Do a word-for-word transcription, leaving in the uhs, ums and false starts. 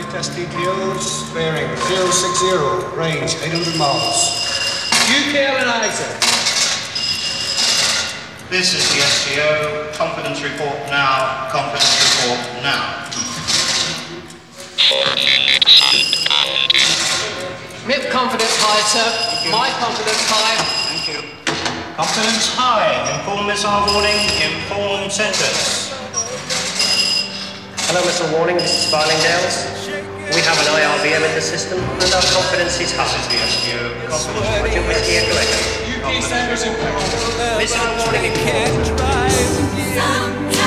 test details, bearing zero six zero, range eight hundred miles. U K L and Isaac. This is the S T O. Confidence report now. Confidence report now. M I P confidence high, sir. My confidence high. Thank you. Confidence high. Inform missile warning. Inform centers. Hello, Mister Warning. This is Farlingdales. We have an I R B M in the system, and our confidence is high. This is the S T O. Confidence Roger, Whiskey Echo Echo. U K standards in Missile warning. Can't drive.